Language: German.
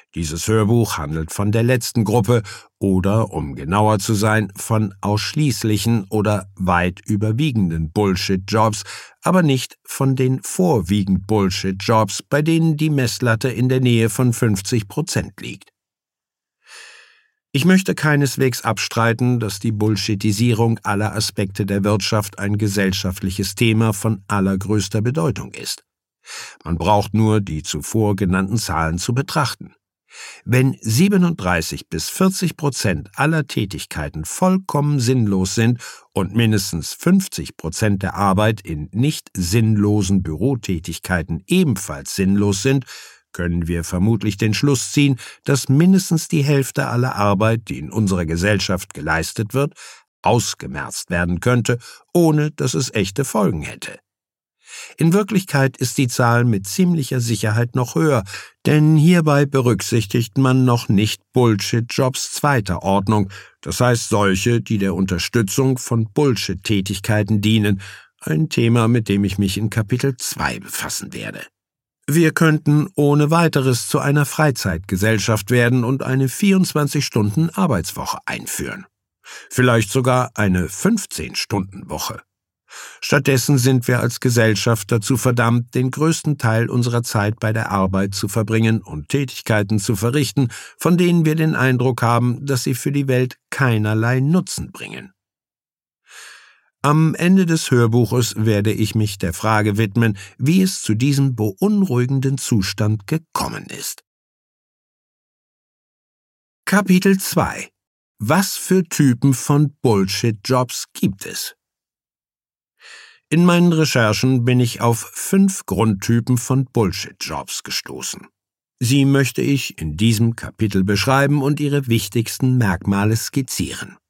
Dieses Hörbuch handelt von der letzten Gruppe oder, um genauer zu sein, von ausschließlichen oder weit überwiegenden Bullshit-Jobs, aber nicht von den vorwiegend Bullshit-Jobs, bei denen die Messlatte in der Nähe von 50% liegt. Ich möchte keineswegs abstreiten, dass die Bullshitisierung aller Aspekte der Wirtschaft ein gesellschaftliches Thema von allergrößter Bedeutung ist. Man braucht nur die zuvor genannten Zahlen zu betrachten. Wenn 37–40% aller Tätigkeiten vollkommen sinnlos sind und mindestens 50% der Arbeit in nicht sinnlosen Bürotätigkeiten ebenfalls sinnlos sind, können wir vermutlich den Schluss ziehen, dass mindestens die Hälfte aller Arbeit, die in unserer Gesellschaft geleistet wird, ausgemerzt werden könnte, ohne dass es echte Folgen hätte. In Wirklichkeit ist die Zahl mit ziemlicher Sicherheit noch höher, denn hierbei berücksichtigt man noch nicht Bullshit-Jobs zweiter Ordnung, das heißt solche, die der Unterstützung von Bullshit-Tätigkeiten dienen, ein Thema, mit dem ich mich in Kapitel 2 befassen werde. Wir könnten ohne weiteres zu einer Freizeitgesellschaft werden und eine 24-Stunden-Arbeitswoche einführen. Vielleicht sogar eine 15-Stunden-Woche. Stattdessen sind wir als Gesellschaft dazu verdammt, den größten Teil unserer Zeit bei der Arbeit zu verbringen und Tätigkeiten zu verrichten, von denen wir den Eindruck haben, dass sie für die Welt keinerlei Nutzen bringen. Am Ende des Hörbuches werde ich mich der Frage widmen, wie es zu diesem beunruhigenden Zustand gekommen ist. Kapitel 2: Was für Typen von Bullshit-Jobs gibt es? In meinen Recherchen bin ich auf 5 Grundtypen von Bullshit-Jobs gestoßen. Sie möchte ich in diesem Kapitel beschreiben und ihre wichtigsten Merkmale skizzieren.